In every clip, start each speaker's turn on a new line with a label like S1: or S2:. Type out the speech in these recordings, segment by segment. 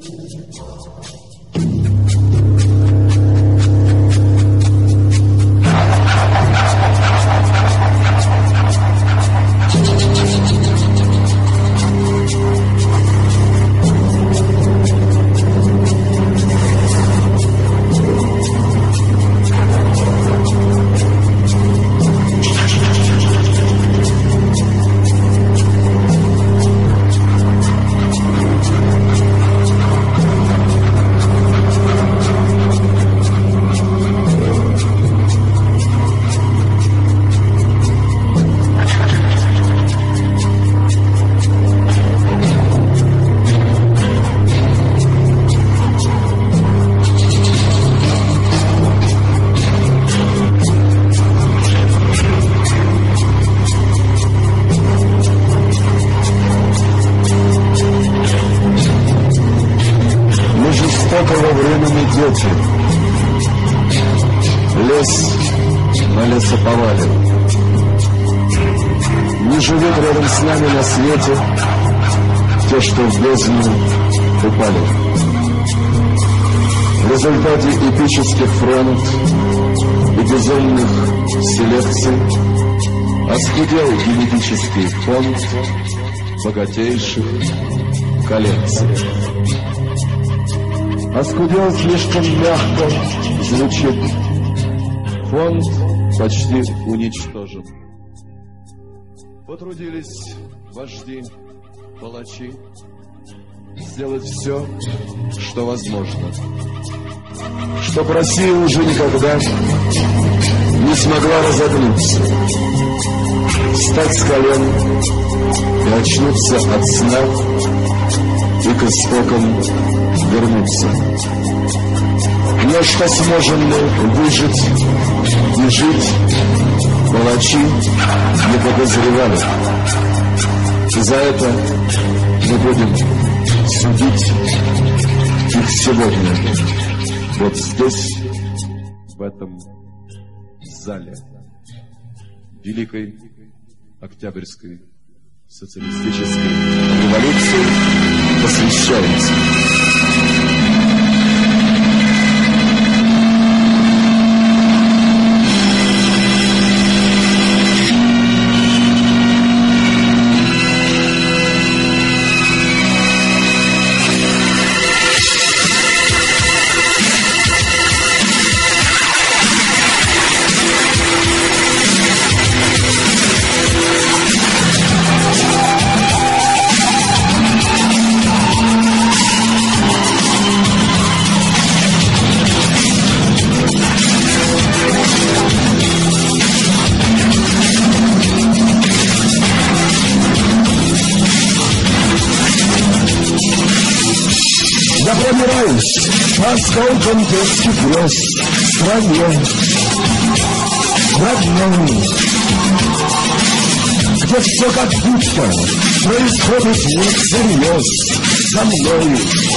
S1: Лес на лесоповале. Не живут рядом с нами на свете те, что в бездну упали. В результате эпических фронт и безумных селекций оскудел генетический фонд богатейших коллекций. Оскудел слишком мягко звучит. Фонд почти уничтожен. Потрудились вожди, палачи сделать все, что возможно, чтоб Россия уже никогда не смогла разогнуться, встать с колен и очнуться от сна и к истокам вернуться. Но что сможем мы выжить и жить, палачи не подозревали. И за это мы будем судить их сегодня, вот здесь, в этом зале Великой Октябрьской социалистической революции посвящается.
S2: Я пробираюсь по осколкам детских грез в стране родной, где все как будто происходит не всерьез. Со мной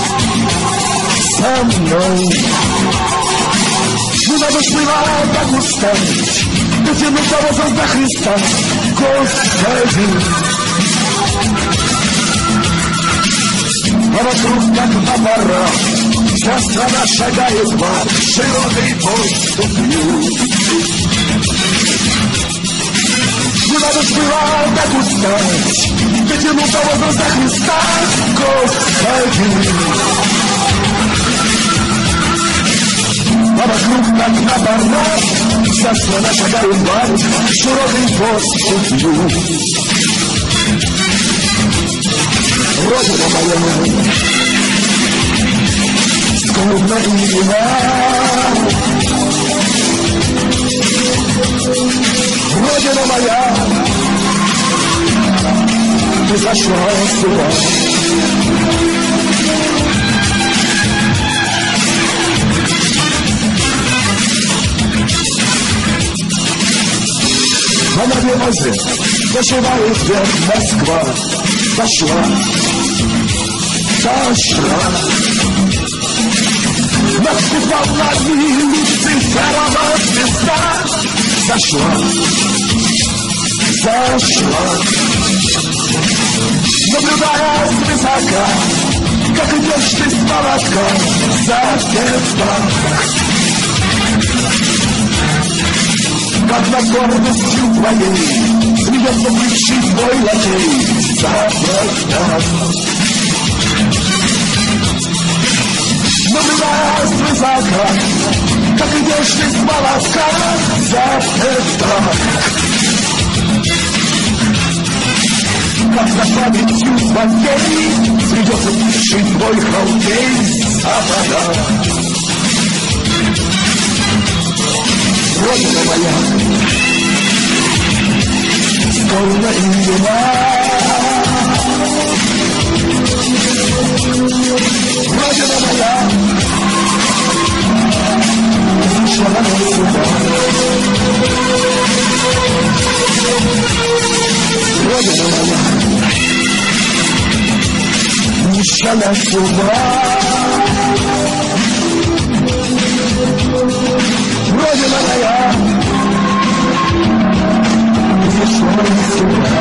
S2: не надо смело так устать, дотянуться воздух до Христа, Господи. А вокруг как аппарат, вся страна шагает по широкой поступью. Не надо смело так устать, дотянуться воздух до Христа, Господи. А вокруг как аппарат, вся страна шагает по широкой поступью. Родина моя, скорбно имена. Родина моя, ты зашла сюда. А на Белозе зашивает вверх Москва. Зашла. Наступал на мир цифровая звезда. Зашла. Наблюдая свысока как идешь ты с поводком за петом. Как над гордостью твоей смеется бывший твой лакей за петом. Но здравствуй, закат, как идешь ты с молотка за петом. Как за памятью твоей сведется бывший твой халдей запада. Родина моя, скорно июня. Родина моя, вышла на сюда. Родина моя, нищая судьба. Родина моя, вышла сюда.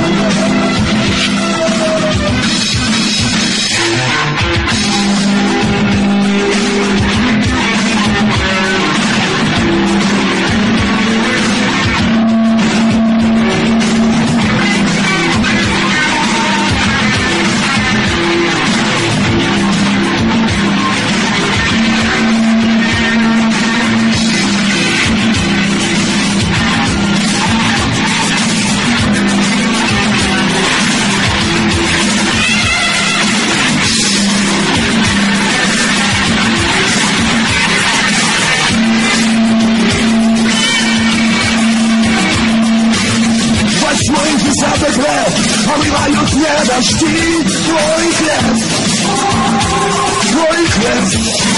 S2: Омывают мне дожди твой крест, твой крест.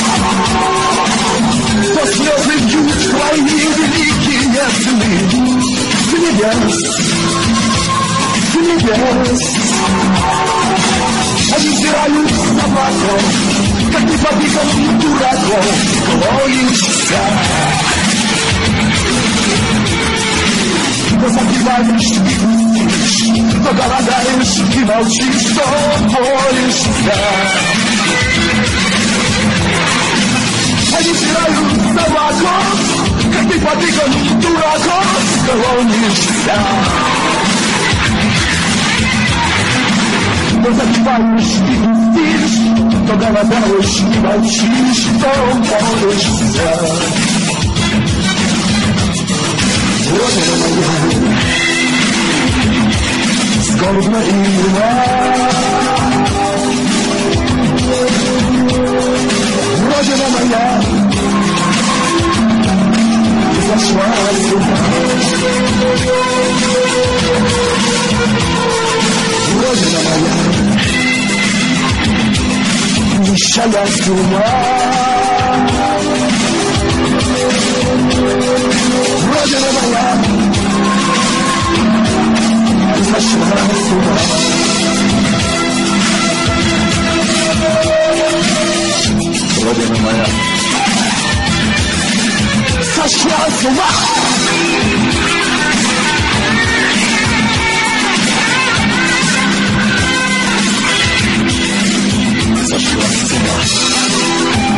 S2: То слезы бьют твои великие сны с небес, с небес. Они взирают на платок, как ты побитым дураком клонишься. То забиваешь и грустишь, то голодаешь и молчишь, то боишься. Они стирают собаком, как ты потыканным дураком клонишься. То забиваешь и грустишь, то голодаешь и молчишь, то боишься. Родина моя, скорбна и мила. Родина моя, зашла сюда. Родина моя, нищая судьба. Родина моя, зашла сюда. Родина моя, сошла с ума. Сошла с ума.